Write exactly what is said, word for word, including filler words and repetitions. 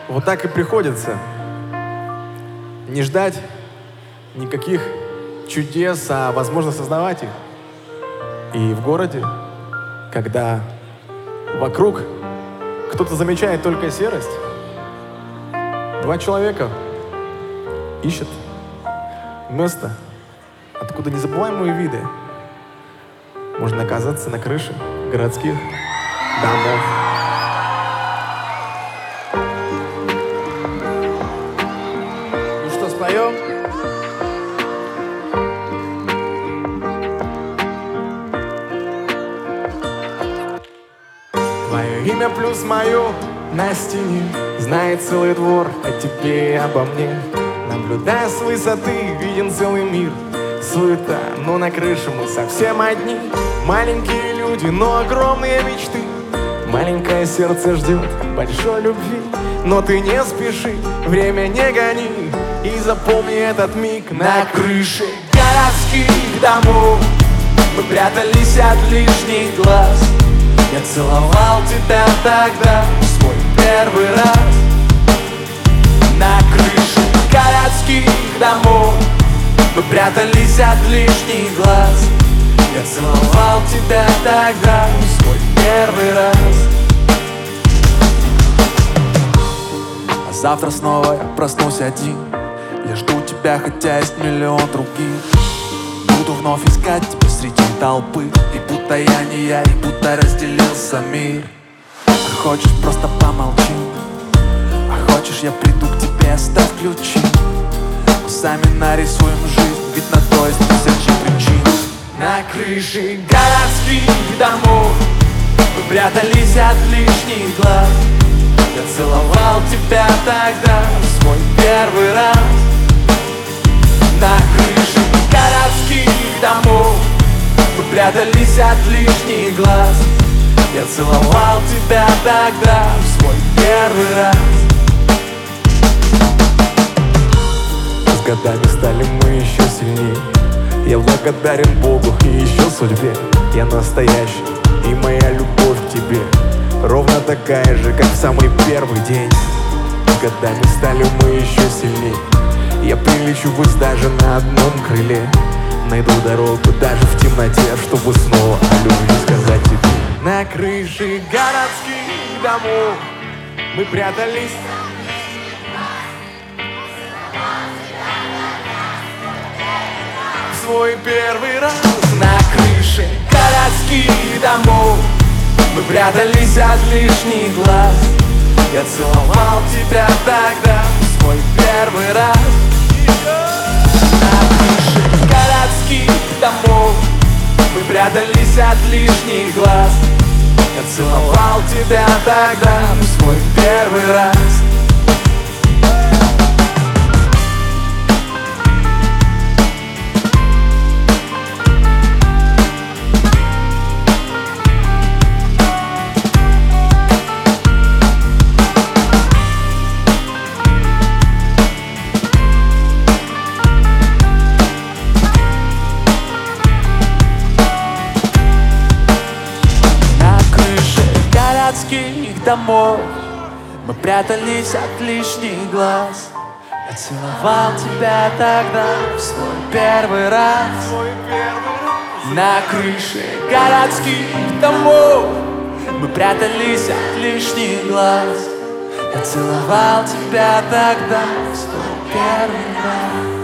Вот так и приходится. Не ждать никаких чудес, а возможно создавать их. И в городе, когда вокруг кто-то замечает только серость, два человека ищут место, откуда незабываемые виды можно оказаться на крыше городских домов. Ну что, споем? Твое имя плюс мое на стене знает целый двор о тебе и обо мне. Наблюдая с высоты, виден целый мир. Суета, но на крыше мы совсем одни. Маленькие люди, но огромные мечты. Маленькое сердце ждет большой любви. Но ты не спеши, время не гони. И запомни этот миг на крыше городских домов. Мы прятались от лишних глаз. Я целовал тебя тогда в свой первый раз. На крыше городских домов мы прятались от лишних глаз. Я целовал тебя тогда в свой первый раз. А завтра снова я проснусь один. Я жду тебя, хотя есть миллион других. Буду вновь искать тебя среди толпы. И будто я не я, и будто разделился мир. А хочешь, просто помолчи. А хочешь, я приду к тебе, оставь ключи. Мы сами нарисуем жизнь, ведь на то есть тысячи причин. На крыше городских домов мы прятались от лишних глаз. Я целовал тебя тогда в свой первый раз. На крыше городских домов мы прятались от лишних глаз. Я целовал тебя тогда в свой первый раз. С годами стали мы еще сильнее. Я благодарен Богу и еще судьбе. Я настоящий, и моя любовь к тебе ровно такая же, как в самый первый день. С годами стали мы еще сильнее. Я прилечу ввысь даже на одном крыле. Найду дорогу даже в темноте, чтобы снова о любви сказать тебе. На крыше городских домов мы прятались. В свой первый раз. На крыше городских домов мы прятались от лишних глаз. Я целовал тебя тогда в свой первый раз. На крыше городских домов мы прятались от лишних глаз. Я целовал тебя тогда в свой первый раз. Городских домов мы прятались от лишних глаз. Я целовал тебя тогда в свой первый раз. На крыше городских домов мы прятались от лишних глаз. Я целовал тебя тогда в свой первый раз.